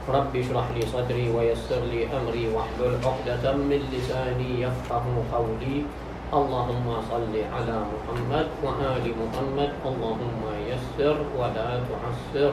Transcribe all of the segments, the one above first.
رب اشرح لي صدري ويسر لي أمري واحلل عقدة من لساني يفقه قولي. اللهم صل على محمد وآل محمد. اللهم يسر ولا تعسر.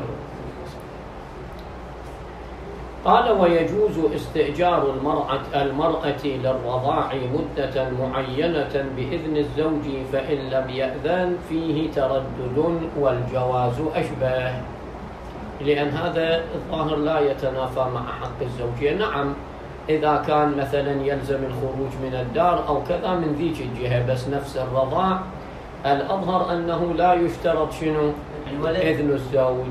قال: ويجوز استئجار المرأة للرضاع مدة معينة بإذن الزوج، فإن لم يأذن فيه تردد، والجواز أشبه، لأن هذا الظاهر لا يتنافى مع حق الزوجية. نعم، إذا كان مثلا يلزم الخروج من الدار أو كذا من ذيك الجهة، بس نفس الرضاع الأظهر أنه لا يشترط شنو؟ إذن الزوج.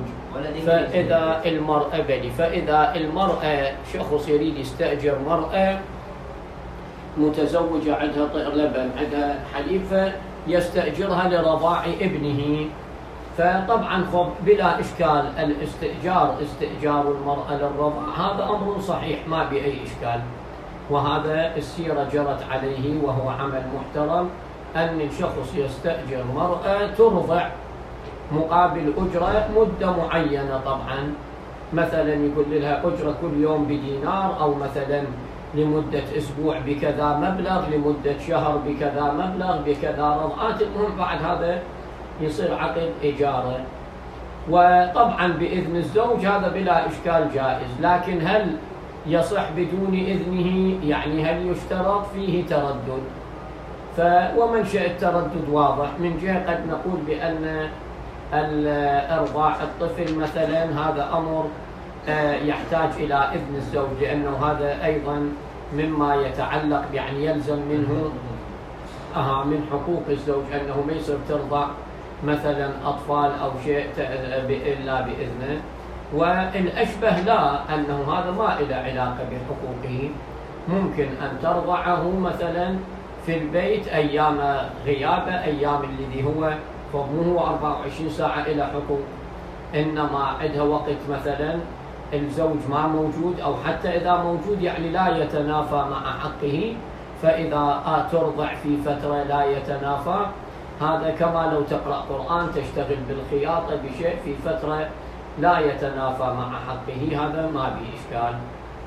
فإذا المرأة شخص يريد يستأجر مرأة متزوجة عندها طئر لبن، عندها حليب، يستأجرها لرضاع ابنه، فطبعا بلا إشكال استئجار المرأة للرضاع هذا أمر صحيح ما بأي إشكال، وهذا السيرة جرت عليه وهو عمل محترم، أن الشخص يستأجر مرأة ترضع مقابل أجرة مدة معينة. طبعا مثلا يقول لها أجرة كل يوم بدينار، أو مثلا لمدة أسبوع بكذا مبلغ، لمدة شهر بكذا مبلغ، بكذا رضعات. المهم بعد هذا يصير عقد إجارة، وطبعا بإذن الزوج هذا بلا إشكال جائز. لكن هل يصح بدون إذنه؟ يعني هل يشترط؟ فيه تردد. ومنشأ التردد واضح. من جهة قد نقول بأن إرضاع الطفل مثلا هذا أمر يحتاج إلى إذن الزوج، لأنه هذا أيضا مما يتعلق يعني يلزم منه من حقوق الزوج، أنه ما يصير ترضع مثلا أطفال أو شيء إلا بإذنه. والأشبه لا، أنه هذا ما له علاقة بحقوقه، ممكن أن ترضعه مثلا في البيت أيام غيابه، أيام الذي هو فمه 24 ساعة إلى حقوق، إنما عندها وقت مثلا الزوج ما موجود، أو حتى إذا موجود يعني لا يتنافى مع حقه، فإذا ترضع في فترة لا يتنافى، هذا كما لو تقرأ قرآن تشتغل بالخياطة بشيء في فترة لا يتنافى مع حقه، هذا ما به إشكال.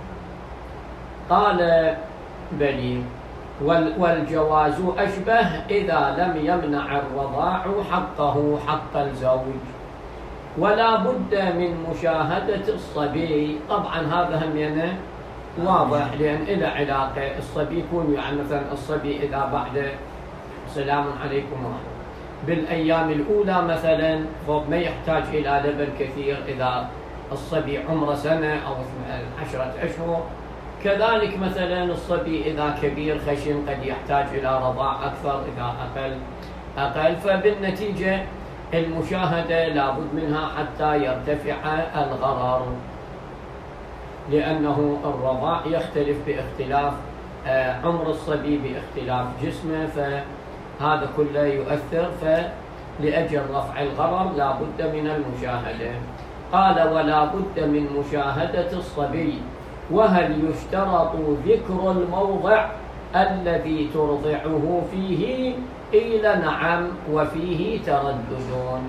قال: بلي، والجواز أشبه إذا لم يمنع الرضاع حقه حق الزوج، ولا بد من مشاهدة الصبي. طبعا هذا هم واضح، لأن إلى علاقة الصبي يكون يعني مثلا الصبي إذا بعد سلام عليكم بالأيام الأولى مثلا ما يحتاج إلى لبن كثير، إذا الصبي عمره سنة أو 10 أشهر. كذلك مثلا الصبي إذا كبير خشن قد يحتاج إلى رضاع أكثر، إذا أقل. فبالنتيجة المشاهدة لابد منها حتى يرتفع الغرر، لأنه الرضاع يختلف باختلاف عمر الصبي، باختلاف جسمه، فهذا كله يؤثر. فلأجل رفع الغرر لابد من المشاهدة. قال: ولا بد من مشاهدة الصبي. وهل يشترط ذكر الموضع الذي ترضعه فيه؟ قيل: نعم، وفيه تردد.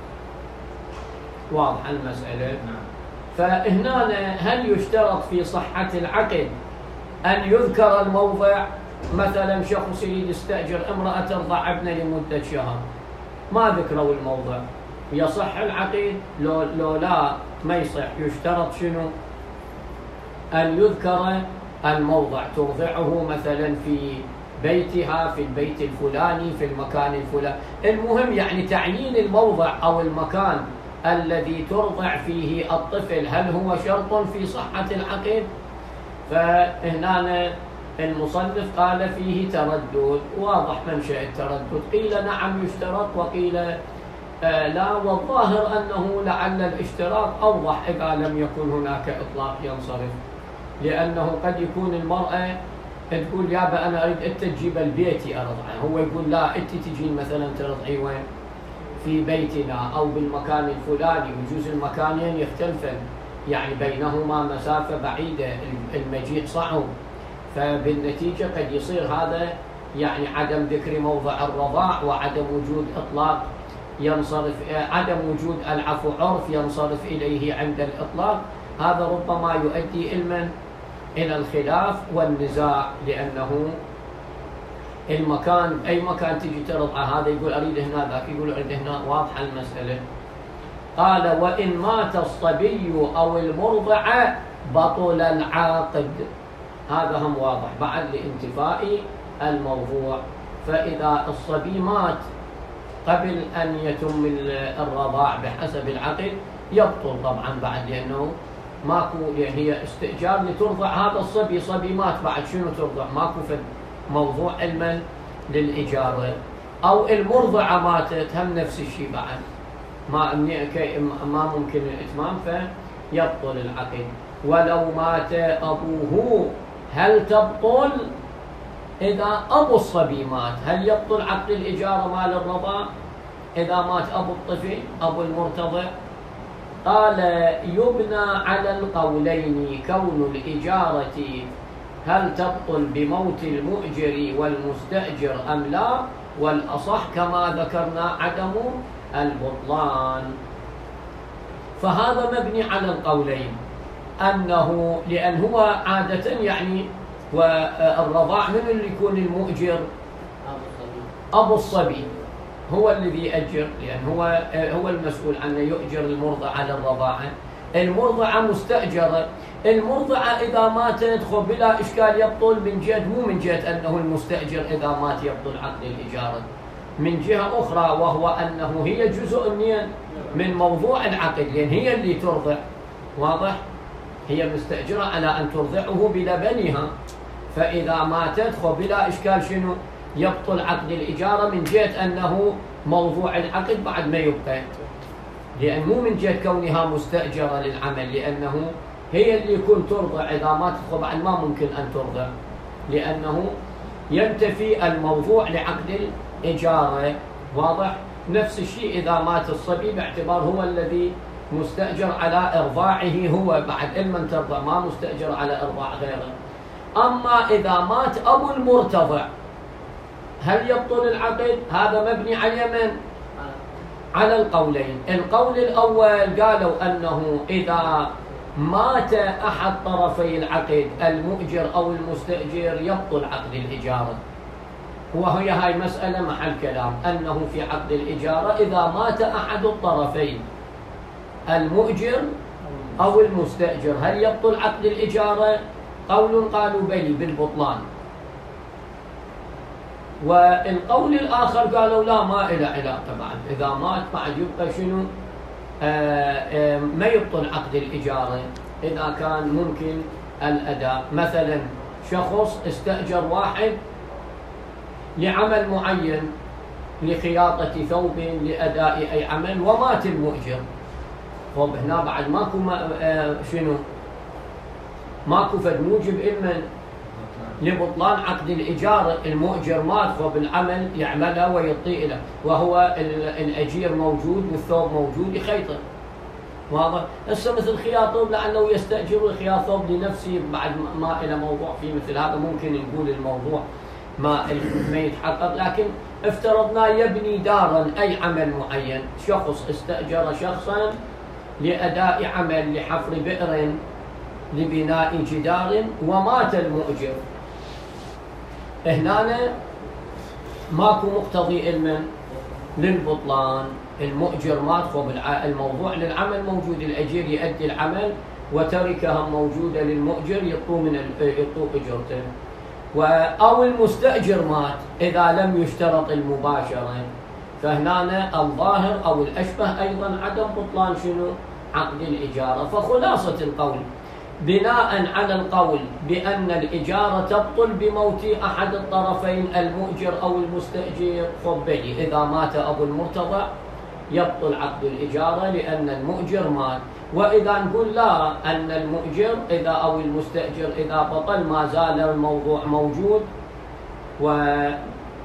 واضح المسألة. فهنا هل يشترط في صحة العقد أن يذكر الموضع؟ مثلا شخص يريد يستأجر امرأة ترضع ابنه لمدة شهر، ما ذكروا الموضع، يصح العقد؟ لو لا ما يصح. يشترط شنو؟ أن يذكر الموضع، ترضعه مثلا في بيتها، في البيت الفلاني، في المكان الفلاني. المهم يعني تعيين الموضع أو المكان الذي ترضع فيه الطفل، هل هو شرط في صحة العقد؟ فهنا المصنف قال فيه تردد. واضح منشأ التردد. قيل نعم يشترط، وقيل لا، والظاهر أنه لعل الاشتراط أوضح إذا لم يكن هناك إطلاق ينصرف، لأنه قد يكون المرأة تقول: يابا أنا أريد أنت تجيب البيتي أرضعه، هو يقول: لا، أنت تجين مثلا ترضعي وين؟ في بيتنا أو بالمكان الفلاني. ويجوز المكانين يختلفن، يعني بينهما مسافة بعيدة، المجيء صعب، فبالنتيجة قد يصير هذا يعني عدم ذكر موضع الرضاع، وعدم وجود إطلاق ينصرف، عدم وجود عرف ينصرف إليه عند الإطلاق. هذا ربما يؤدي إلى الخلاف والنزاع، لأنه المكان أي مكان تجي ترضع، هذا يقول أريد هنا، ذاك يقول أريد هنا، واضحة المسألة. قال وإن مات الصبي أو المرضع بطل العاقد، هذا هم واضح بعد لانتفاء الموضوع. فإذا الصبي مات قبل أن يتم الرضاع بحسب العقد يبطل طبعا بعد، لأنه ماكو، يعني هي استئجار لترضع هذا الصبي، صبي مات بعد شنو ترضع؟ ماكو في موضوع علما للإجارة. أو المرضعة ماتت هم نفس الشيء بعد، ما ممكن الإتمام فيبطل العقد. ولو مات أبوه هل تبطل؟ إذا أبو الصبي مات هل يبطل عقد الإجارة مال الرضاع إذا مات أبو الطفل أبو المرتضع؟ قال يبنى على القولين، كون الإجارة هل تبطل بموت المؤجر والمستأجر أم لا، والأصح كما ذكرنا عدم البطلان. فهذا مبني على القولين، أنه لأن هو عادة يعني والرضاع من اللي يكون المؤجر؟ أبو الصبي هو الذي يأجر، لأن هو المسؤول عنه، يؤجر المرضع على الرضاعة. المرضعة مستأجرة، المرضعة إذا ماتت بلا إشكال يبطل، من جهة مو من جهة أنه المستأجر إذا مات يبطل عقد الإجارة، من جهة أخرى وهو أنه هي جزء من موضوع العقد، لأن هي اللي ترضع، واضح؟ هي مستأجرة على أن ترضعه بلبنها، فإذا ماتت بلا إشكال شنو؟ يبطل عقد الإجارة من جهة أنه موضوع العقد بعد ما يبقى، لأن مو من جهة كونها مستأجرة للعمل، لأنه هي اللي يكون ترضع، إذا ماتت بعد ما ممكن أن ترضع، لأنه ينتفي الموضوع لعقد الإجارة، واضح؟ نفس الشيء إذا مات الصبي باعتبار هو الذي مستأجر على إرضاعه هو بعد علما ترضع، ما مستأجر على إرضاع غيره. أما إذا مات أبو المرتضع هل يبطل العقد؟ هذا مبني على من؟ على القولين. القول الأول قالوا أنه إذا مات أحد طرفي العقد المؤجر أو المستأجر يبطل عقد الإجارة، وهي هاي مسألة محل كلام، أنه في عقد الإجارة إذا مات أحد الطرفين المؤجر أو المستأجر هل يبطل عقد الإجارة؟ قول قالوا بلي بالبطلان، والقول الآخر قالوا لا، ما إلى علاقة بعد، إذا مات بعد يبقى شنو؟ ما يبطل عقد الإجارة إذا كان ممكن الأداء. مثلا شخص استأجر واحد لعمل معين، لخياطة ثوب، لأداء أي عمل، ومات المؤجر، هنا بعد ماكو شنو؟ ماكو فد موجب إما لبطلان عقد الإجارة، المؤجر مات بالعمل يعمله ويعطي له، وهو الأجير موجود والثوب موجود يخيطه، واضح؟ هسه مثل خياط ثوب لعله يستأجر الخياط ثوب لنفسه، بعد ما إلى موضوع في مثل هذا ممكن نقول الموضوع ما يتحقق، لكن افترضنا يبني دارا أي عمل معين، شخص استأجر شخصا لأداء عمل، لحفر بئر، لبناء جدار، ومات المؤجر، هنا ماكو مقتضي علما للبطلان، المؤجر مات، الموضوع للعمل موجود، الأجير يؤدي العمل وتركها موجودة للمؤجر يطوء أجرته. أو المستأجر مات إذا لم يشترط المباشرة، فهنا الظاهر أو الأشبه أيضا عدم بطلان شنو؟ عقد الإجارة. فخلاصة القول بناء على القول بأن الإجارة تبطل بموت أحد الطرفين المؤجر أو المستأجر، فبلي إذا مات أبو المرتضع يبطل عقد الإجارة لأن المؤجر مات. وإذا نقول لا، أن المؤجر إذا أو المستأجر إذا بطل ما زال الموضوع موجود وممكن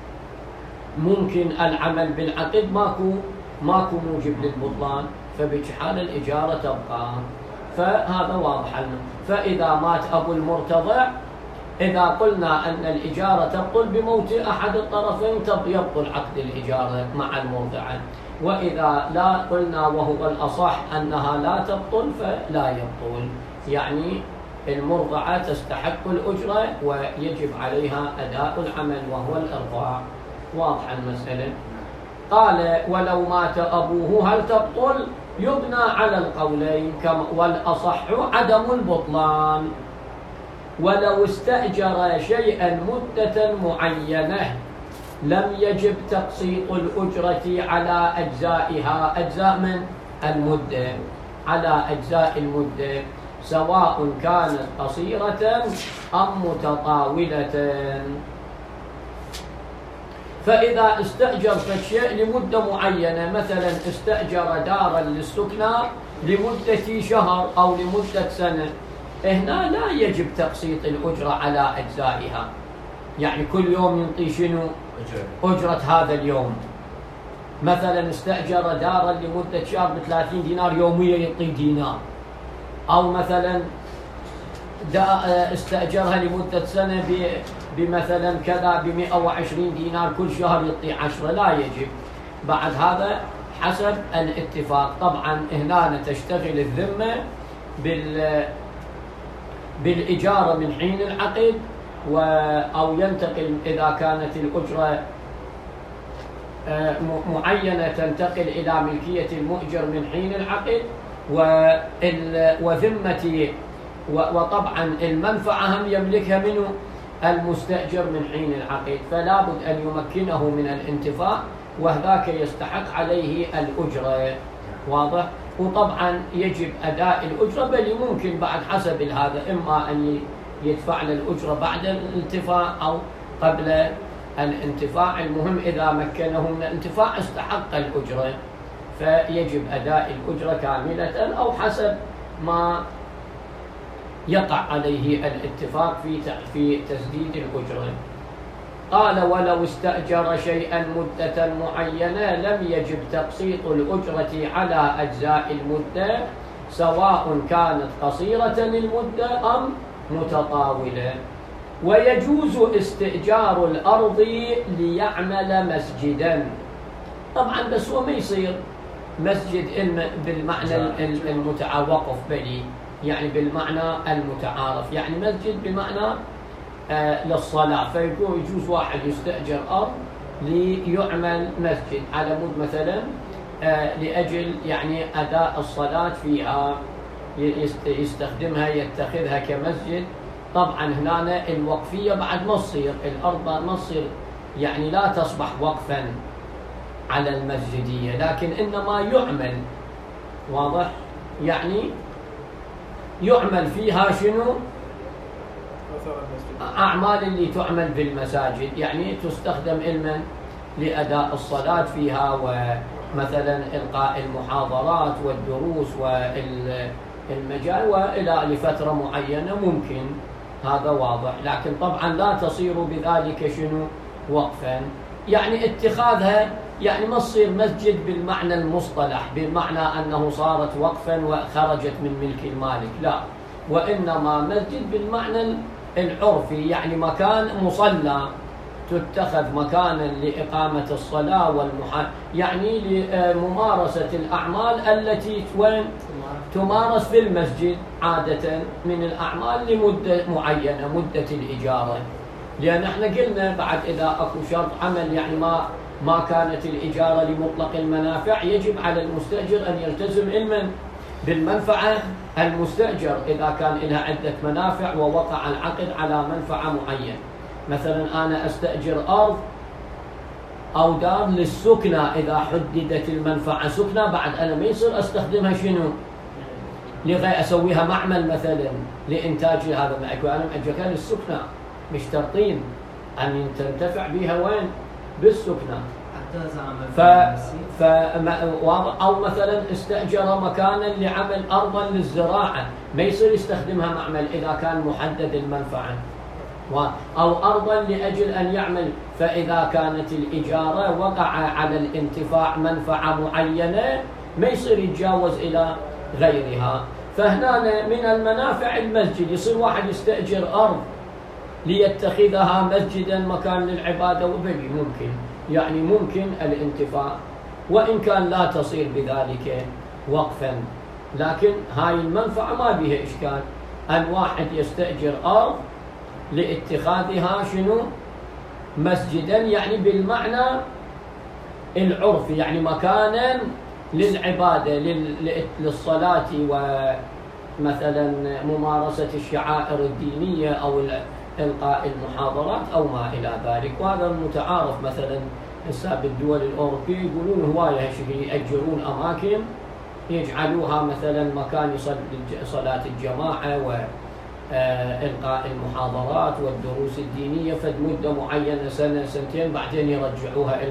العمل بالعقد، ماكو موجب للبطلان، فبحال الإجارة تبقى. فهذا واضح لنا. فإذا مات أبو المرتضع، إذا قلنا أن الإجارة تبطل بموت أحد الطرفين يبطل عقد الإجارة مع المرضعة. وإذا لا قلنا وهو الأصح أنها لا تبطل فلا يبطل، يعني المرضعة تستحق الأجرة ويجب عليها أداء العمل وهو الإرضاع. واضح المسألة؟ قال ولو مات أبوه هل تبطل؟ يبنى على القولين، والأصح عدم البطلان. ولو استأجر شيئا مدة معينة لم يجب تقسيط الأجرة على أجزائها، أجزاء من المدة، على أجزاء المدة سواء كانت قصيرة أم متطاولة. فإذا استأجرت الشيء لمدة معينة، مثلا استأجر دارا للسكنى لمدة شهر أو لمدة سنة، هنا لا يجب تقسيط الأجرة على أجزائها، يعني كل يوم ينطي شنو؟ أجرة هذا اليوم. مثلا استأجر دارا لمدة شهر ب30 دينار يوميا يعطي دينار، أو مثلا استأجرها لمدة سنة بمثلا كذا ب120 دينار كل شهر يعطي 10، لا يجب. بعد هذا حسب الاتفاق. طبعا هنا تشتغل الذمة بالإجارة من حين العقد، أو ينتقل إذا كانت الأجرة معينة تنتقل إلى ملكية المؤجر من حين العقد، وذمة وطبعا المنفعة هم يملكها منه المستأجر من حين العقد، فلا بد أن يمكنه من الانتفاع، وهذاك يستحق عليه الأجرة. واضح؟ وطبعا يجب أداء الأجرة، بل ممكن بعد حسب هذا إما أن يدفع الأجرة بعد الانتفاع أو قبل الانتفاع. المهم إذا مكنه من الانتفاع استحق الأجرة، فيجب أداء الأجرة كاملة أو حسب ما يقع عليه الاتفاق في تسديد الأجرة. قال ولو استأجر شيئا مدة معينة لم يجب تقسيط الأجرة على أجزاء المدة سواء كانت قصيرة المدة أم متطاولة. ويجوز استئجار الأرض ليعمل مسجدا. طبعا بس هو ما يصير مسجد بالمعنى المتعارف به، يعني بالمعنى المتعارف، يعني مسجد بمعنى للصلاة. فيكون يجوز واحد يستأجر أرض ليعمل مسجد على مود مثلا لأجل يعني أداء الصلاة فيها، يستخدمها يتخذها كمسجد. طبعا هنا الوقفية بعد ما تصير الأرض ما تصير، يعني لا تصبح وقفا على المسجدية، لكن إنما يعمل. واضح؟ يعني يعمل فيها شنو؟ أعمال اللي تعمل بالمساجد، يعني تستخدم علما لأداء الصلاة فيها، ومثلا إلقاء المحاضرات والدروس والمجال وإلى لفترة معينة ممكن، هذا واضح. لكن طبعا لا تصير بذلك شنو؟ وقفا، يعني اتخاذها يعني ما تصير مسجد بالمعنى المصطلح، بمعنى أنه صارت وقفا وخرجت من ملك المالك، لا، وإنما مسجد بالمعنى العرفي، يعني مكان مصلى تتخذ مكانا لإقامة الصلاة يعني لممارسة الأعمال التي تمارس في المسجد عادة من الأعمال لمدة معينة، مدة الإجارة. لأن احنا قلنا بعد إذا أكو شرط عمل، يعني ما كانت الإجارة لمطلق المنافع، يجب على المستأجر أن يلتزم علما بالمنفعة المستأجر إذا كان لها عدة منافع ووقع العقد على منفعة معينة. مثلا أنا أستأجر أرض أو دار للسكنة، إذا حددت المنفعة سكنة، بعد أنا ما يصير أستخدمها شنو؟ لغاية أسويها معمل مثلا لإنتاج هذا، ما أقول أنا مأجرها للسكنة، مشترطين أن تنتفع بها وين؟ بالسكنة. أو مثلا استأجر مكانا لعمل أرضا للزراعة، ما يصير يستخدمها معمل إذا كان محدد المنفعة، أو أرضا لأجل أن يعمل. فإذا كانت الإجارة وقع على الانتفاع منفعة معينة ما يصير يتجاوز إلى غيرها. فهنا من المنافع المسجد، يصير واحد يستأجر أرض ليتخذها مسجدا مكان للعبادة وبني، ممكن يعني ممكن الانتفاع وإن كان لا تصير بذلك وقفا. لكن هاي المنفعة ما بها إشكال، الواحد يستأجر أرض لاتخاذها شنو؟ مسجدا، يعني بالمعنى العرفي، يعني مكانا للعبادة للصلاة ومثلا ممارسة الشعائر الدينية أو إلقاء المحاضرات أو ما إلى ذلك. وهذا المتعارف مثلا هسه بالدول الأوروبية يقولون هواية يأجرون أماكن يجعلوها مثلا مكان صلاة الجماعة وإلقاء المحاضرات والدروس الدينية فد مدة معينة، سنة سنتين، بعدين يرجعوها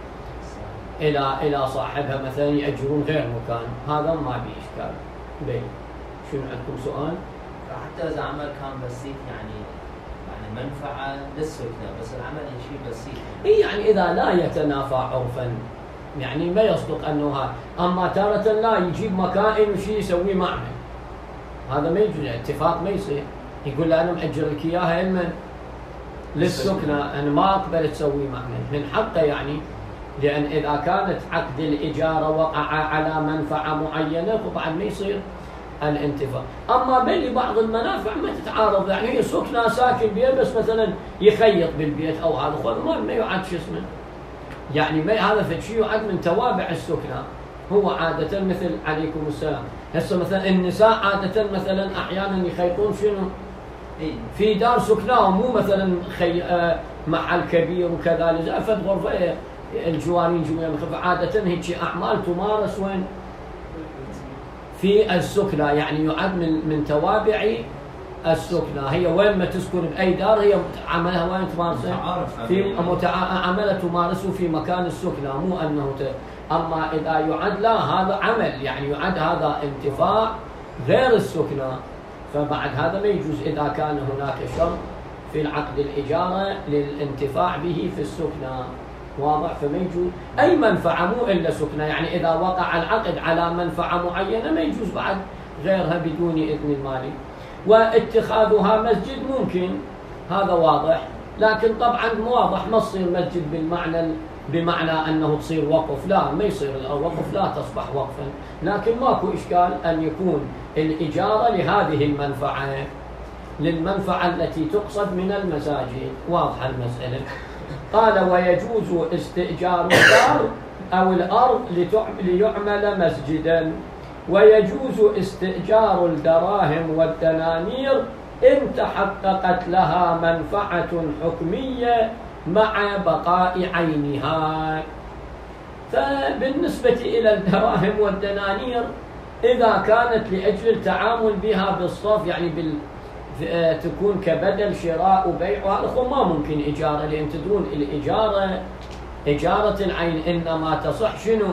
إلى صاحبها مثلا، يأجرون غير مكان. هذا ما بيه إشكال. بين شنو عندكم سؤال؟ حتى إذا عمل كان بسيط يعني منفعة للسكنة، بس العمل شيء بسيط يعني إذا لا يتنافى عرفا، يعني ما يصدق أنه أما تارة لا يجيب مكائن وشي يسوي معمل، هذا ما يجوز، اتفاق ما يصير. يقول له أنا مأجر لك إياها علما للسكنة، أنا ما أقبل تسوي معمل، من حقه يعني، لأن إذا كانت عقد الإجارة وقع على منفعة معينة طبعا ما يصير الانتفاع. أما بل بعض المنافع ما تتعارض، يعني هي سكنة ساكن بها بس مثلا يخيط بالبيت أو هذا ما يعد شو اسمه، يعني ما هذا فشي يعد من توابع السكنة. هو عادة مثل عليكم السلام، هسه مثلا النساء عادة مثلا أحيانا يخيطون شنو في دار سكنة، مو مثلا محل كبير وكذا، لزافت غرفة الجوارين جميع، عادة هيك أعمال تمارس وين؟ في السكنة، يعني يعد من توابع السكنة. هي وين ما تسكن بأي دار هي عملها وين تمارسه؟ في عملها تمارسه في مكان السكنة، مو أنه أما إذا يعد لا هذا عمل، يعني يعد هذا انتفاع غير السكنة، فبعد هذا ما يجوز إذا كان هناك شرط في العقد الإجارة للانتفاع به في السكنة، واضح؟ فما يجوز أي منفعة مو إلا سكنة، يعني إذا وقع العقد على منفعة معينة ما يجوز بعد غيرها بدون إذن المالك. واتخاذها مسجد ممكن، هذا واضح، لكن طبعا مو واضح ما تصير مسجد بمعنى أنه تصير وقف، لا ما يصير الوقف، لا تصبح وقفا، لكن ماكو إشكال أن يكون الإجارة لهذه المنفعة، للمنفعة التي تقصد من المساجد. واضحة المسألة. قال ويجوز استئجار الدار أو الأرض ليعمل مسجدا، ويجوز استئجار الدراهم والدنانير إن تحققت لها منفعة حكمية مع بقاء عينها. فبالنسبة إلى الدراهم والدنانير إذا كانت لأجل التعامل بها بالصرف، يعني تكون كبدل شراء وبيع، وهذا ما ممكن إجارة، لأن تدرون الإجارة إجارة العين إنما تصح شنو؟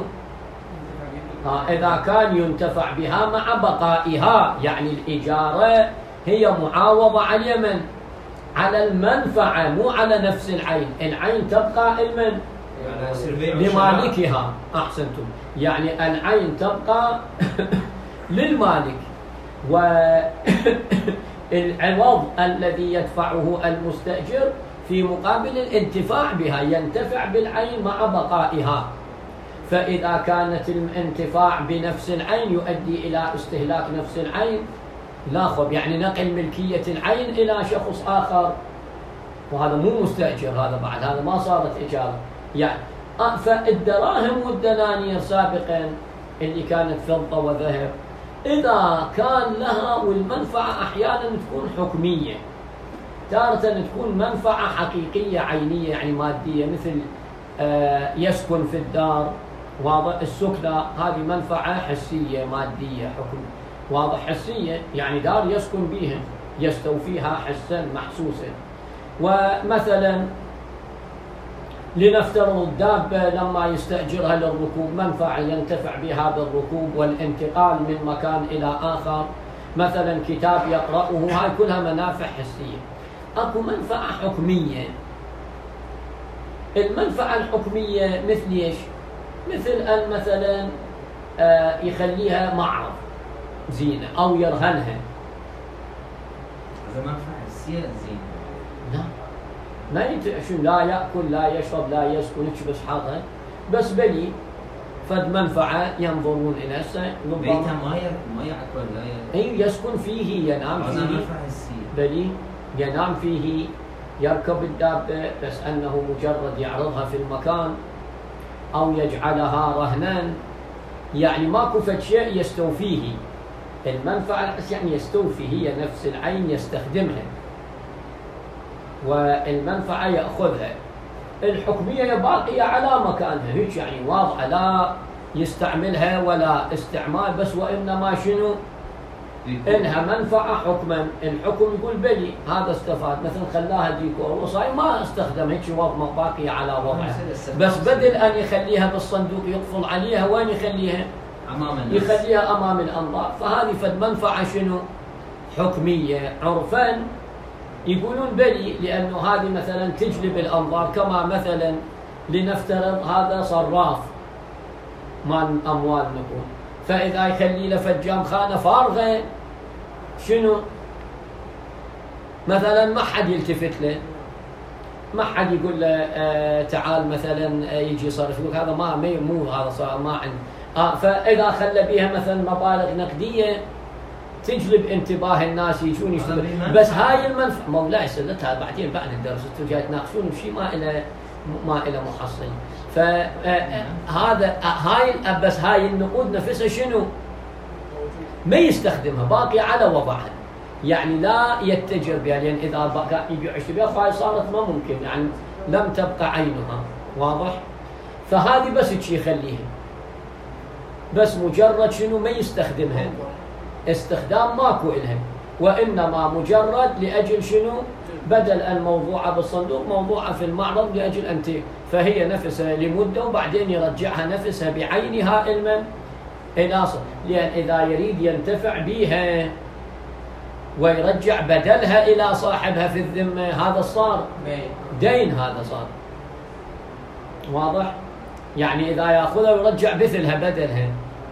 إذا كان ينتفع بها مع بقائها، يعني الإجارة هي معاوضة على اليمن، على المنفعة مو على نفس العين. العين تبقى المن لمالكها، أحسنتم، يعني العين تبقى للمالك، والعوض الذي يدفعه المستأجر في مقابل الانتفاع بها، ينتفع بالعين مع بقائها. فإذا كانت الانتفاع بنفس العين يؤدي إلى استهلاك نفس العين، لا خب، يعني نقل ملكية العين إلى شخص آخر، وهذا مو مستأجر، هذا بعد هذا ما صارت إجارة يعني. فالدراهم والدنانير سابقا اللي كانت فضة وذهب، إذا كان لها، والمنفعة أحيانا تكون حكمية، تارة تكون منفعة حقيقية عينية يعني مادية، مثل يسكن في الدار، واضح؟ السكنة هذه منفعة حسية مادية، حكم واضح، حسية، يعني دار يسكن بها يستوفيها حسا محسوسا. ومثلا لنفترض الدابة لما يستأجرها للركوب، منفعة ينتفع بها بالركوب والانتقال من مكان إلى آخر، مثلا كتاب يقرأه، هاي كلها منافع حسية. أكو منفعة حكمية. المنفعة الحكمية مثل إيش؟ مثل أن مثلا يخليها معرض زينة أو يرهنها. هذا منفعة حسية زينة؟ لا، ما لا يأكل لا يشرب لا يسكن، بس حاطها بس بلي. فد منفعة ينظرون إلى هسه بيته ما يعقل لا أي يسكن فيه ينام فيه بلي ينام فيه يركب الدابة بس أنه مجرد يعرضها في المكان أو يجعلها رهنا يعني ماكو فد شيء يستوفيه المنفعة الحس يعني يستوفي هي نفس العين يستخدمها والمنفعة يأخذها الحكمية باقية على مكانها هيك يعني واضحة لا يستعملها ولا استعمال بس وإنما شنو إنها منفعة حكما الحكم يقول بلي هذا استفاد مثلا خلاها ديكور وصاي ما استخدم هيك وضع باقية على وضعها بس بدل أن يخليها بالصندوق يقفل عليها وين يخليها أمام الناس يخليها أمام الأنظار فهذه فد منفعة شنو حكمية عرفا يقولون بلي لأنه هذه مثلا تجلب الأنظار كما مثلا لنفترض هذا صراف مال أموال نقول فإذا يخلي له فجام خانة فارغة شنو مثلا ما حد يلتفت له ما حد يقول له تعال مثلا يجي يصرف لك هذا ما مو هذا صار ما عند فإذا خلى بيها مثلا مبالغ نقدية تجلب انتباه الناس يجون يشتغلون بس هاي المنفعة مولاي سلتها بعدين بعد الدرس انتم جاي تناقشون بشيء ما إلى محصل فهذا هاي بس هاي النقود نفسها شنو ما يستخدمها باقي على وضعها يعني لا يتجر بها لأن إذا بقى يبيع يشتريها فهاي صارت ما ممكن يعني لم تبقى عينها واضح فهذه بس شيء يخليها بس مجرد شنو ما يستخدمها استخدام ماكو إلها وإنما مجرد لأجل شنو بدل الموضوعة بالصندوق موضوعة في المعرض لأجل أنت فهي نفسها لمدة وبعدين يرجعها نفسها بعينها إلى لأن إذا يريد ينتفع بها ويرجع بدلها إلى صاحبها في الذمة هذا صار دين هذا صار واضح يعني إذا يأخذها ويرجع مثلها بدلها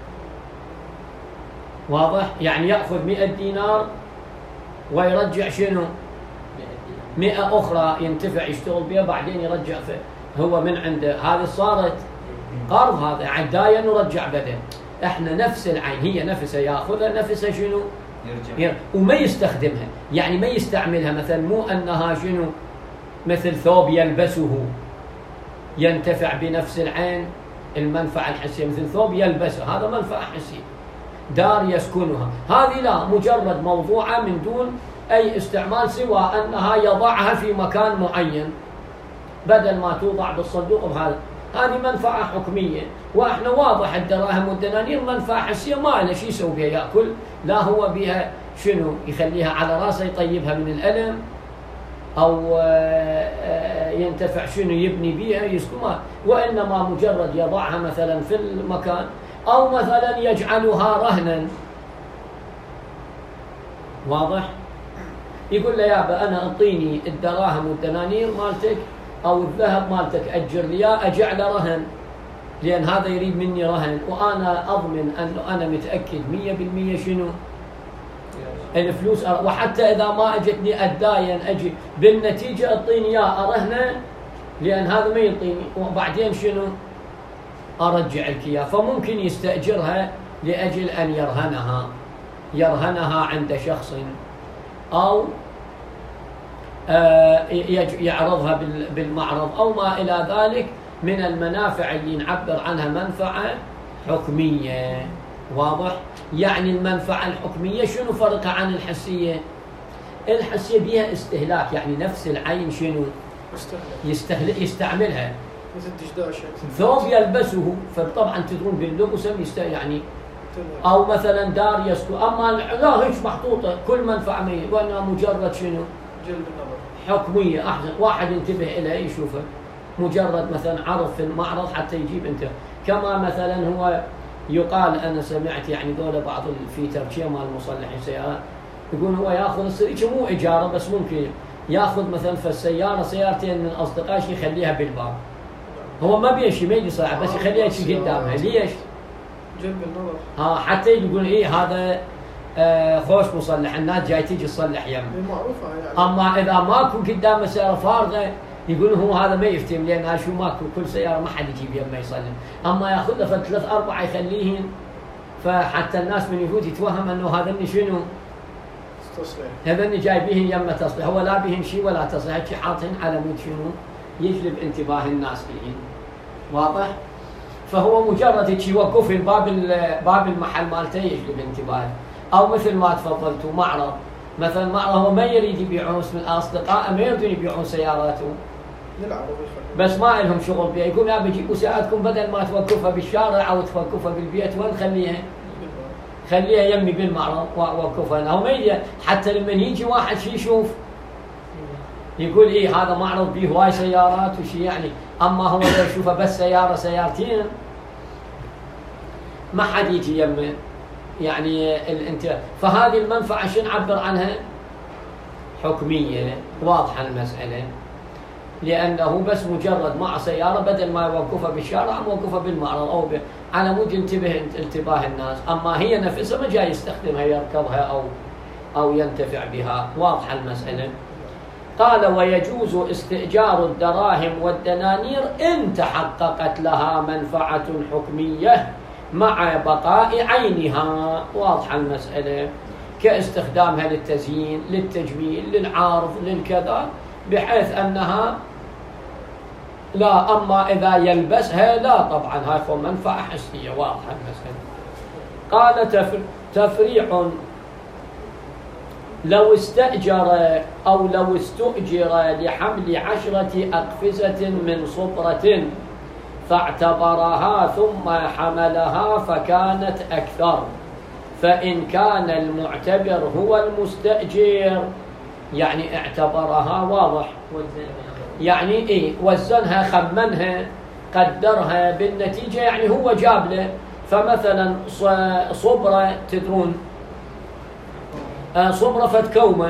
واضح يعني يأخذ 100 دينار ويرجع شنو 100 أخرى ينتفع يشتغل بها بعدين يرجع هو من عنده هذه صارت قرض هذا عدايا نرجع بدل احنا نفس العين هي نفسها يأخذها نفسها شنو يرجع وما يستخدمها يعني ما يستعملها مثلا مو أنها شنو مثل ثوب يلبسه ينتفع بنفس العين المنفعة الحسية مثل ثوب يلبسه هذا منفعة حسية دار يسكنها هذه لا مجرد موضوعة من دون أي استعمال سوى أنها يضعها في مكان معين بدل ما توضع بالصندوق بهذا هذه منفعة حكمية وإحنا واضح الدراهم والدنانير منفعة حسية ما له شيء يسوي بها يأكل لا هو بها شنو يخليها على راسه يطيبها من الألم أو ينتفع شنو يبني بها يسكنها وإنما مجرد يضعها مثلا في المكان أو مثلا يجعلها رهنا واضح يقول له يابا أنا أعطيني الدراهم والدنانير مالتك أو الذهب مالتك أجر لي أجعله رهن لأن هذا يريد مني رهن وأنا أضمن أنه أنا متأكد 100% شنو الفلوس وحتى إذا ما أجتني أداين أجي بالنتيجة أعطيني يا أرهنه لأن هذا ما يعطيني وبعدين شنو أرجع لك إياه فممكن يستأجرها لأجل أن يرهنها عند شخص أو يعرضها بالمعرض أو ما إلى ذلك من المنافع اللي نعبر عنها منفعة حكمية واضح يعني المنفعة الحكمية شنو فرقها عن الحسية الحسية بها استهلاك يعني نفس العين شنو يستعملها ثوب يلبسه فطبعا تدرون باللبس يعني أو مثلا دار يسكن أما لا هيك محطوطة كل منفعة مية وأنها مجرد شنو جلب النظر حكمية أحسن واحد ينتبه إليها يشوفه مجرد مثلا عرض في المعرض حتى يجيب انت كما مثلا هو يقال أنا سمعت يعني دولة بعض في تركيا مال مصلحين سيارات يقول هو يأخذ السيارة مو إجارة بس ممكن يأخذ مثلا في السيارة سيارتين من أصدقائه يخليها بالباب هو ما بيشي ما يجي صاحب بس يخليها شي قدامها ليش؟ جلب النظر حتى يقول إيه هذا خوش مصلح الناس جاي تيجي تصلح يمه معروفة يعني أما إذا ماكو قدام سيارة فارغة يقول هو هذا ما يفتهم لأن شو ماكو كل سيارة ما حد يجيب يمه يصلي، أما يأخذ له 3-4 يخليهن، فحتى الناس من يفوت يتوهم أنه هذني شنو؟ هذني جايبيهن يمه تصليح، هو لا بيهن شيء ولا تصليح، هيك حاطهن على مود شنو؟ يجلب انتباه الناس لهن. واضح؟ فهو مجرد هيك يوقف باب المحل مالته يجلب انتباه. أو مثل ما تفضلتوا معرض، مثلا معرض هو ما يريد يبيعون، من أصدقائه ما يريدون يبيعون سياراته، بس ما لهم شغل بها، يقول يا بيجيبوا سيارتكم بدل ما توقفها بالشارع أو توقفها بالبيت، وين خليها يمي بالمعرض ووقفها. هو ما يدري حتى لما يجي واحد شي يشوف يقول إيه هذا معرض بيه هواي سيارات وشي يعني، أما هو لو يشوفه بس سيارة سيارتين ما حد يجي يمه يعني فهذه المنفعة شو نعبر عنها؟ حكمية، واضحة المسألة، لأنه بس مجرد مع سيارة بدل ما يوقفها بالشارع موقفها بالمعرض أو على مود انتباه الناس، أما هي نفسها ما جاي يستخدمها يركبها أو ينتفع بها. واضحة المسألة. قال ويجوز استئجار الدراهم والدنانير إن تحققت لها منفعة حكمية مع بقاء عينها. واضحة المسألة، كاستخدامها للتزيين، للتجميل، للعارض، للكذا، بحيث أنها لا، أما إذا يلبسها لا طبعا هاي منفعة حسية. واضحة المسألة. قال تفريع لو استأجر أو لو استؤجر لحمل 10 أقفزة من صبرة فاعتبرها ثم حملها فكانت أكثر، فإن كان المعتبر هو المستأجر يعني اعتبرها. واضح يعني إيه؟ وزنها، خمنها، قدرها بالنتيجة، يعني هو جاب له. فمثلا صبرة، تدرون صبرة فتكومة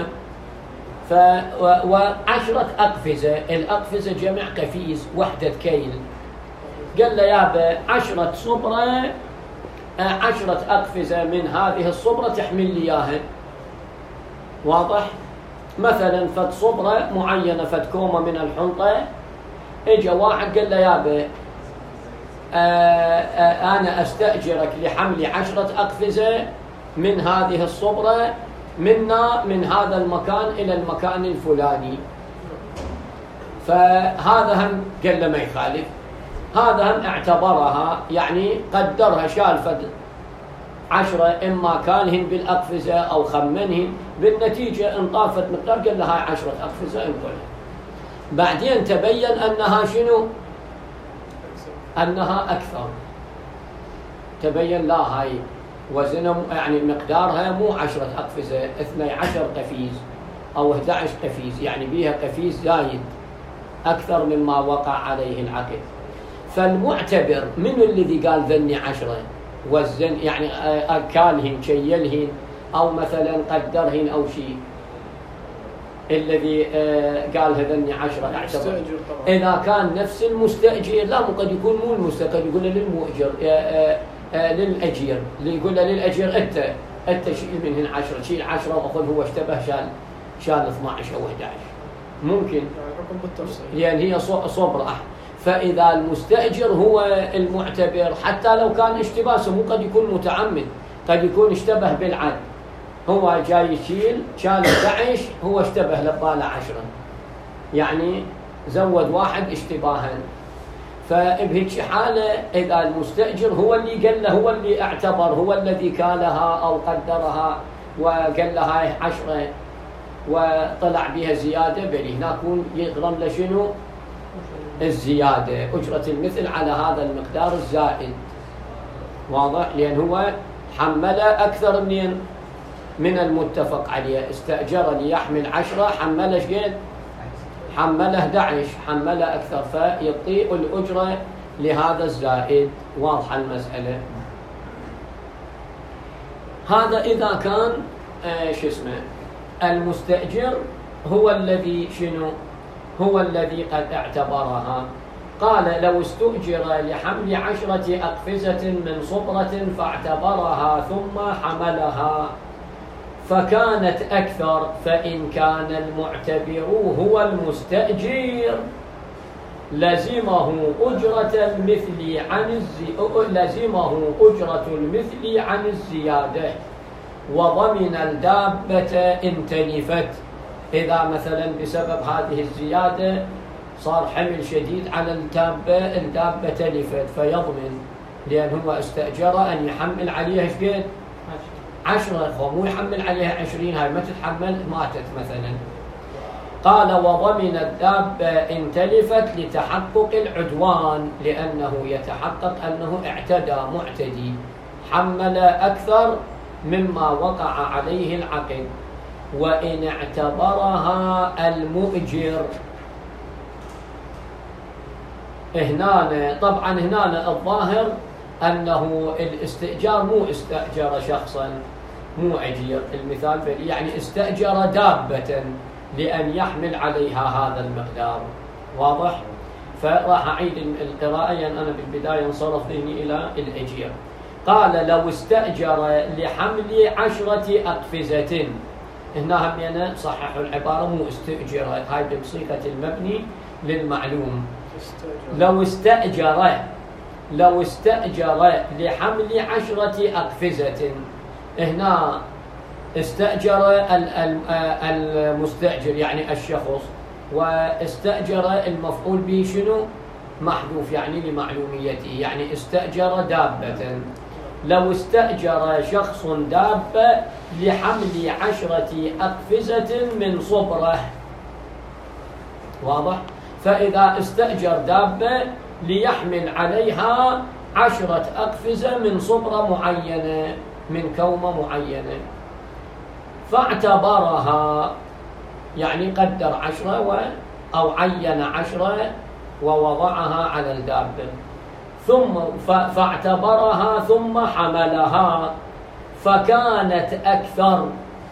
و10 أقفزة، الأقفزة جمع قفيز، وحدة كيل. قال له يابا 10 صبرة، 10 أقفزة من هذه الصبرة تحمل لي إياها. واضح؟ مثلا فت صبرة معينة، فت كومة من الحنطة، اجى واحد قال له يابا أنا أستأجرك لحمل 10 أقفزة من هذه الصبرة من هذا المكان إلى المكان الفلاني. فهذا هم قال له ما يخالف، هذا هم اعتبرها يعني قدرها، شالفت 10 إما كانهن بالأقفزة أو خمنهن، بالنتيجة انطافت مقدار، قال لها 10 أقفزة انقلها. بعدين تبين أنها شنو؟ أنها أكثر. تبين لا، هاي وزنها يعني مقدارها مو 10 أقفزة، 12 قفيز أو 11 قفيز، يعني بيها قفيز زايد أكثر مما وقع عليه العقد. فالمعتبر من الذي قال ذني 10 وزن، يعني أكالهن، شيلهن، أو مثلا قدرهن أو شيء، الذي قال هذني 10 اعتبر. إذا كان نفس المستأجر، لا، قد يكون مو المستأجر، قد يقول للمؤجر للأجير، اللي يقول للأجير أنت شيل منهن 10، شيل 10 وأخذ هو اشتبه شال 12 أو 11 ممكن، لأن هي صبرة. فإذا المستأجر هو المعتبر، حتى لو كان اشتباسه مو قد يكون متعمد، قد يكون اشتبه بالعد، هو جاي يشيل شال 11 هو اشتبه لباله 10، يعني زود واحد اشتباها. فبهيك حالة إذا المستأجر هو اللي قال له، هو اللي اعتبر، هو الذي كالها أو قدرها وقال لها هاي 10 وطلع بها زيادة، بل هنا يغرم له شنو؟ الزيادة، أجرة المثل على هذا المقدار الزائد. واضح؟ لأن هو حمل أكثر من المتفق عليه. استأجر ليحمل 10، حمل شقد؟ حمل 11، حمل أكثر، فيطيء الأجرة لهذا الزائد. واضحة المسألة. هذا إذا كان المستأجر هو الذي شنو؟ هو الذي قد اعتبرها. قال لو استؤجر لحمل 10 أقفزة من صبرة فاعتبرها ثم حملها فكانت أكثر، فإن كان المعتبر هو المستأجر لزمه أجرة المثل عن الزيادة وضمن الدابة إن تلفت. إذا مثلا بسبب هذه الزيادة صار حمل شديد على الدابة تلفت فيضمن، لأن هو استأجر أن يحمل عليها ايش قد؟ 10، فمو يحمل عليها 20، هاي ما تتحمل ماتت مثلا. قال وضمن الدابة إن تلفت لتحقق العدوان، لأنه يتحقق أنه اعتدى معتدي حمل أكثر مما وقع عليه العقد. وإن اعتبرها المؤجر، هنا طبعا هنا الظاهر أنه الاستئجار مو استأجر شخصا، مو أجير المثال، يعني استأجر دابة لأن يحمل عليها هذا المقدار. واضح؟ فراح أعيد القراءة، يعني أنا بالبداية انصرف ذهني إلى الأجير. قال لو استأجر لحمل 10 أقفزة، هنا هم يعني صححوا العبارة مو استأجر، هاي بصيغة المبني للمعلوم. لو استأجر لحمل 10 أقفزة، هنا استأجر المستأجر يعني الشخص، واستأجر المفعول به شنو؟ محذوف يعني لمعلوميته، يعني استأجر دابة. لو استأجر شخص دابة لحمل 10 أقفزة من صبرة، واضح؟ فإذا استأجر دابة ليحمل عليها 10 أقفزة من صبرة معينة، من كومة معينة، فاعتبرها يعني قدر 10 أو عين 10 ووضعها على الدابة، ثم فاعتبرها ثم حملها فكانت أكثر،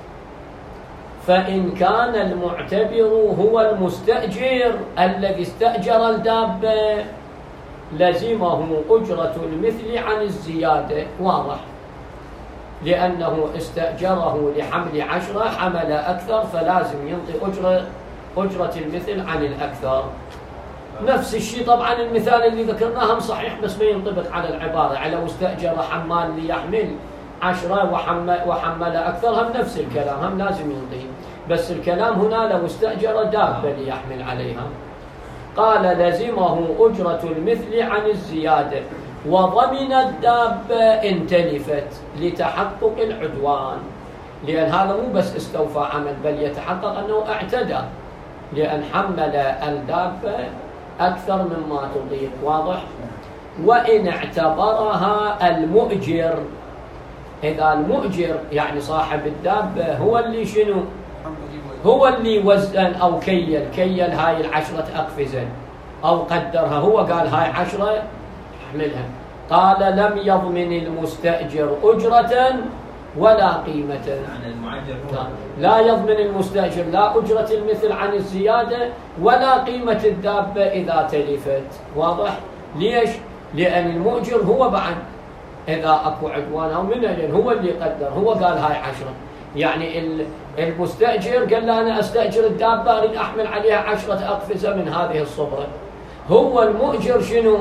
فإن كان المعتبر هو المستأجر الذي استأجر الدابة لزمه أجرة المثل عن الزيادة. واضح؟ لأنه استأجره لحمل 10 حمل أكثر، فلازم ينطي أجرة المثل عن الأكثر. نفس الشيء طبعا المثال اللي ذكرناه صحيح، بس ما ينطبق على العبارة. على مستأجر حمال ليحمل 10 وحمل أكثر، هم نفس الكلام، هم لازم ينطي، بس الكلام هنا لو استأجر دابة ليحمل عليها. قال لزمه أجرة المثل عن الزيادة وضمن الدابة إن تلفت لتحقق العدوان، لأن هذا مو بس استوفى عمل، بل يتحقق أنه اعتدى، لأن حمل الدابة أكثر مما تضيق. واضح؟ وإن اعتبرها المؤجر، إذا المؤجر يعني صاحب الدابة هو اللي شنو؟ هو اللي وزن أو كيل هاي 10 أقفزة أو قدرها، هو قال هاي 10 احملها، قال لم يضمن المستأجر أجرة ولا قيمة. يعني المعجر لا يضمن المستأجر لا أجرة المثل عن الزيادة ولا قيمة الدابة إذا تلفت. واضح؟ ليش؟ لأن المؤجر هو بعد إذا أكو عدوان أو منه، لأن هو اللي قدر، هو قال هاي 10. يعني المستأجر قال له أنا أستأجر الدابة أريد أحمل عليها 10 أقفزة من هذه الصبرة. هو المؤجر شنو؟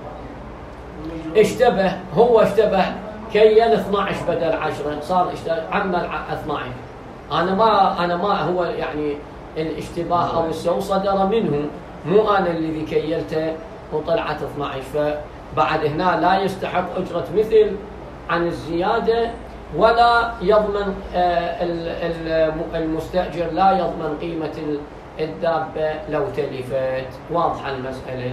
اشتبه، هو اشتبه كيل 12 بدل 10، صار عمل 12. أنا ما هو يعني الاشتباه أو السوء صدر منه، مو أنا الذي كيلته وطلعت 12. فبعد هنا لا يستحق أجرة مثل عن الزيادة، ولا يضمن المستأجر لا يضمن قيمة الدابة لو تلفت. واضحة المسألة؟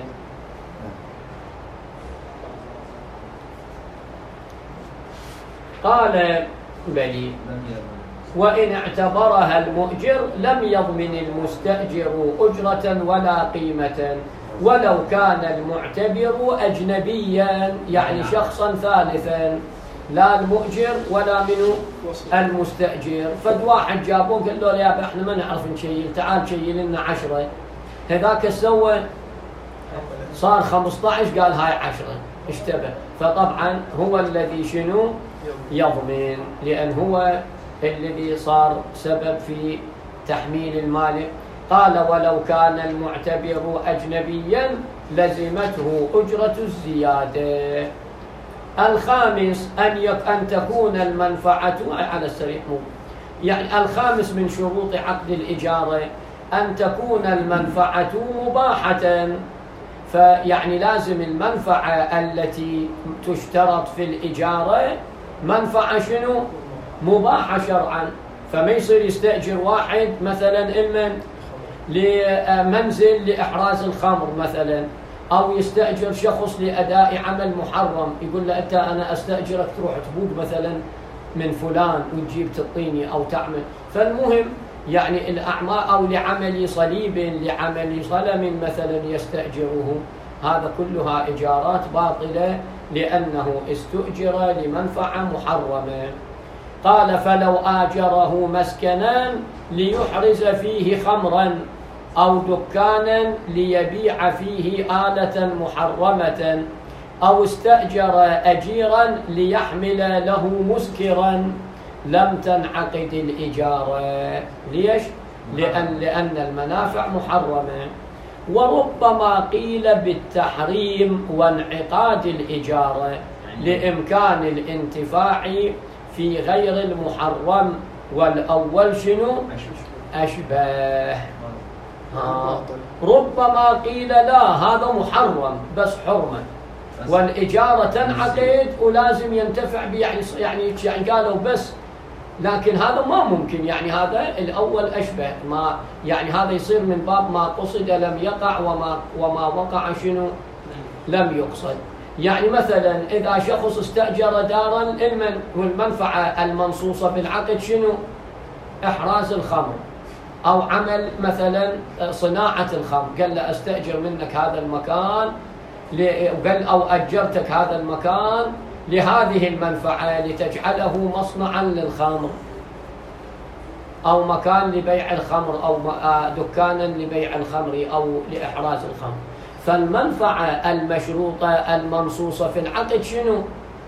قال بلي وإن اعتبرها المؤجر لم يضمن المستأجر أجرة ولا قيمة، ولو كان المعتبر أجنبيا يعني شخصا ثالثا، لا المؤجر ولا منه المستأجر. فد واحد جابون قال له يا احنا ما نعرف نشيل، تعال شيل لنا 10. هذاك سوى صار 15، قال هاي 10، اشتبه. فطبعا هو الذي شنو يضمن، لأن هو الذي صار سبب في تحميل المالك. قال ولو كان المعتبر أجنبيا لزمته أجرة الزيادة. الخامس أن تكون المنفعة على السريع، يعني الخامس من شروط عقد الإجارة أن تكون المنفعة مباحة. فيعني لازم المنفعة التي تشترط في الإجارة منفعة شنو؟ مباحة شرعا. فما يصير يستأجر واحد مثلا لمنزل لإحراز الخمر مثلا، أو يستأجر شخص لأداء عمل محرم، يقول له أنا أستأجرك تروح تبوق مثلا من فلان وتجيب تعطيني أو تعمل. فالمهم يعني الأعمال، أو لعمل صليب لعمل صلم مثلا يستأجره، هذا كلها إجارات باطلة لأنه استؤجر لمنفعة محرمة. قال فلو آجره مسكنا ليحرز فيه خمرا أو دكانا ليبيع فيه آلة محرمة أو استأجر أجيرا ليحمل له مسكرا لم تنعقد الإجارة. ليش؟ لأن المنافع محرمة. وربما قيل بالتحريم وانعقاد الإجارة لإمكان الانتفاع في غير المحرم، والأول شنو؟ أشبه. ربما قيل لا هذا محرم بس حرمة، والإجارة تنعقد ولازم ينتفع به، يعني قالوا بس، لكن هذا ما ممكن. يعني هذا الأول أشبه، ما يعني هذا يصير من باب ما قصد لم يقع، وما وقع شنو؟ لم يقصد. يعني مثلا إذا شخص استأجر دارا والمنفعة المنصوصة بالعقد شنو؟ إحراز الخمر، أو عمل مثلا صناعة الخمر، قال له أستأجر منك هذا المكان، قال أو أجرتك هذا المكان لهذه المنفعة لتجعله مصنعا للخمر، أو مكان لبيع الخمر، أو دكانا لبيع الخمر، أو لإحراز الخمر. فالمنفعة المشروطة المنصوصة في العقد شنو؟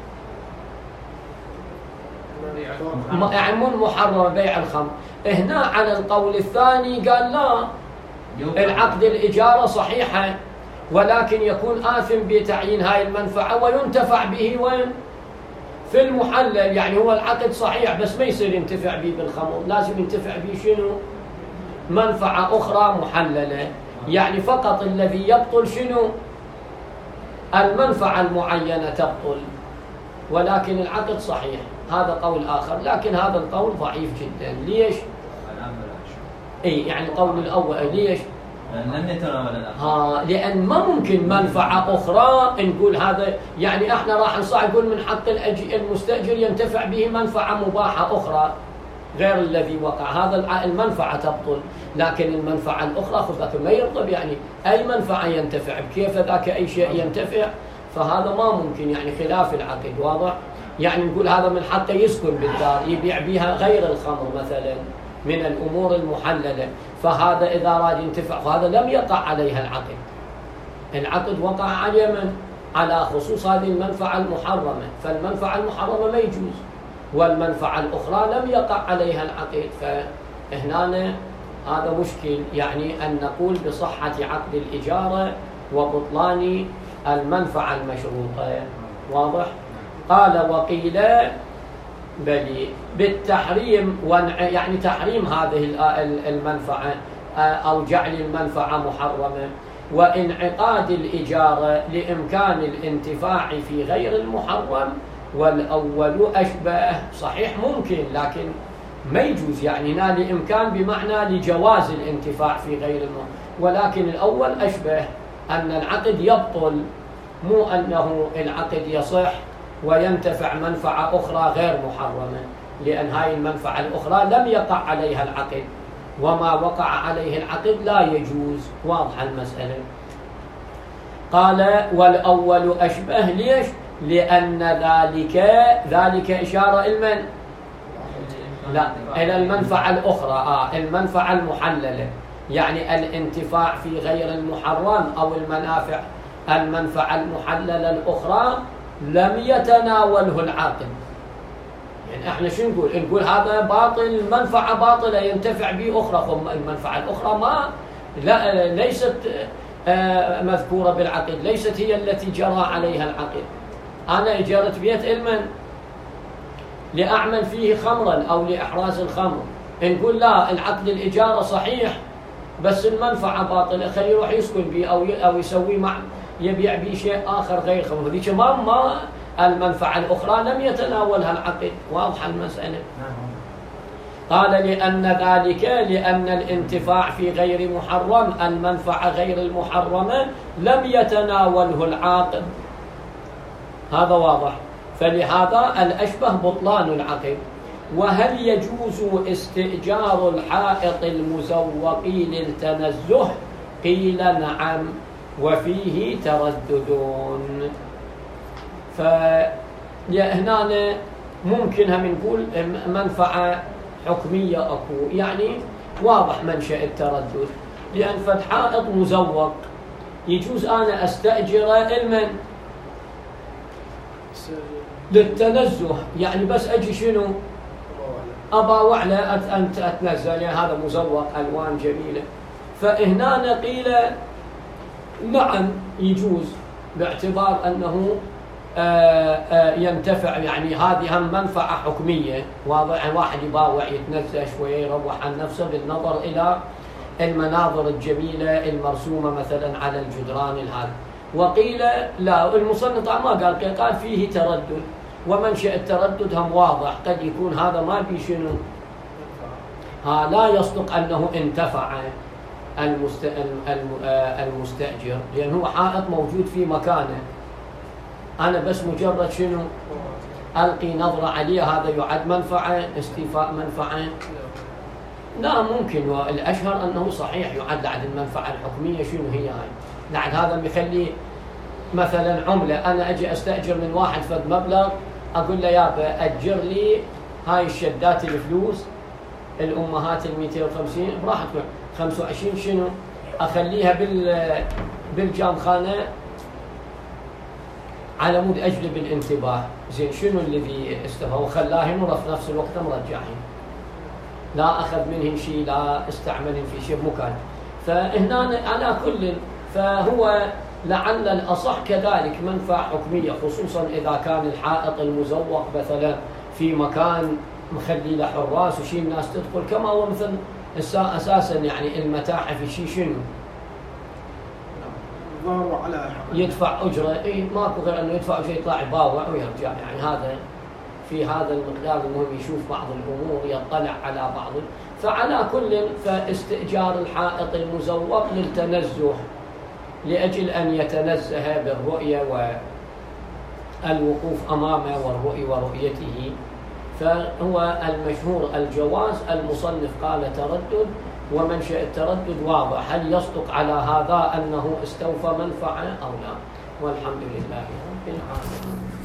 يعني محرم بيع الخمر. هنا على القول الثاني قال لا، العقد الإجارة صحيحة، ولكن يكون آثم بتعيين هاي المنفعة وينتفع به وين؟ في المحلل. يعني هو العقد صحيح بس ما يصير ينتفع به بالخمر، لازم ينتفع به شنو؟ منفعة أخرى محللة. يعني فقط الذي يبطل شنو؟ المنفعة المعينة تبطل، ولكن العقد صحيح. هذا قول آخر، لكن هذا القول ضعيف جدا. ليش؟ يعني القول الأول ليش؟ لم يتناول الآخر. لأن ما ممكن منفعة أخرى نقول هذا، يعني احنا راح نقول من حق المستأجر ينتفع به منفعة مباحة أخرى غير الذي وقع، هذا المنفعة تبطل. لكن المنفعة الأخرى خذ بالك ما يرطب، يعني أي منفعة ينتفع، كيف ذاك أي شيء ينتفع؟ فهذا ما ممكن، يعني خلاف العقد. واضح؟ يعني نقول هذا من حقه يسكن بالدار يبيع بها غير الخمر مثلا من الأمور المحللة، فهذا إذا راد ينتفع، فهذا لم يقع عليها العقد. العقد وقع على من؟ على خصوص هذه المنفعة المحرمة، فالمنفعة المحرمة ما يجوز، والمنفعة الأخرى لم يقع عليها العقد. فهنا هذا مشكل، يعني أن نقول بصحة عقد الإجارة وبطلان المنفعة المشروطة. واضح؟ قال وقيل بل بالتحريم، يعني تحريم هذه المنفعة أو جعل المنفعة محرمة، وانعقاد الإجارة لإمكان الانتفاع في غير المحرم، والأول أشبه. صحيح ممكن لكن ما يجوز، يعني هنا لإمكان بمعنى لجواز الانتفاع في غير المحرم، ولكن الأول أشبه أن العقد يبطل، مو أنه العقد يصح وينتفع منفعة أخرى غير محرمة، لأن هاي المنفعة الأخرى لم يقع عليها العقد، وما وقع عليه العقد لا يجوز. واضح المسألة. قال والأول أشبه. ليش؟ لأن ذلك إشارة إلى لا، إلى المنفعة الأخرى، المنفعة المحللة، يعني الانتفاع في غير المحرم أو المنفعة المحللة الأخرى لم يتناوله العاقد. يعني احنا شو نقول؟ نقول هذا باطل، منفعة باطلة ينتفع به أخرى، المنفعة الأخرى ما ليست مذكورة بالعقد، ليست هي التي جرى عليها العقد. أنا إجارة بيت علما لأعمل فيه خمرا أو لإحراز الخمر، نقول لا، العقد الإجارة صحيح بس المنفعة باطلة، خليه يروح يسكن به أو يسوي يبيع به شيء آخر غير خمر، هذيك ما المنفعة الأخرى لم يتناولها العقد. واضحة المسألة؟ قال لأن ذلك لأن الانتفاع في غير محرم، المنفعة غير المحرمة لم يتناوله العاقد، هذا واضح. فلهذا الأشبه بطلان العقد. وهل يجوز استئجار الحائط المزوق للتنزه؟ قيل نعم وفيه ترددون. فهنا ممكن هم نقول منفعة حكمية أكو، يعني واضح منشأ التردد، لأن فالحائط مزوق يجوز أنا أستأجر علما للتنزه، يعني بس أجي شنو أبا له أنت أتنزل، يعني هذا مزوق ألوان جميلة. فهنا قيل نعم يجوز، باعتبار أنه ينتفع، يعني هذه هم منفعة حكمية واضح. واحد يباوع يتنزه شوية يروح عن نفسه بالنظر إلى المناظر الجميلة المرسومة مثلا على الجدران هذا. وقيل لا، المصنف ما قال فيه تردد، ومنشأ التردد هم واضح، قد يكون هذا ما بي شنو، لا يصدق أنه انتفع المستأجر، لأن هو حائط موجود في مكانه، أنا بس مجرد شنو ألقي نظرة عليه، هذا يعد منفعة، استيفاء منفعة؟ لا ممكن. والأشهر أنه صحيح يعد لعد المنفعة الحكمية. شنو هي هاي؟ لعد هذا بيخلي مثلا عملة، أنا أجي أستأجر من واحد فد مبلغ، أقول له يابا أجر لي هاي الشدات الفلوس الأمهات 250 براحتكم، 25 شنو أخليها بالجامخانة على مود أجلب الانتباه. زين شنو الذي استفى وخلاهن وفي نفس الوقت مرجعين، لا أخذ منهن شيء، لا استعملن في شيء مكان. فهنا على كل، فهو لعل الأصح كذلك منفعة حكمية، خصوصا إذا كان الحائط المزوق مثلا في مكان مخلي له حراس وشي الناس تدخل، كما هو مثل أساسا يعني المتاحف شي شنو يدفع أجرة، ماكو غير أنه يدفع شيء يطلع يباوع ويرجع، يعني هذا في هذا المقدار المهم يشوف بعض الأمور، يطلع على بعض. فعلى كل، فاستئجار الحائط المزوق للتنزه لأجل أن يتنزه بالرؤية والوقوف أمامه والرؤية ورؤيته، فهو المشهور الجواز. المصنف قال تردد، ومنشأ التردد واضح، هل يصدق على هذا أنه استوفى منفعة أو لا؟ والحمد لله رب العالمين.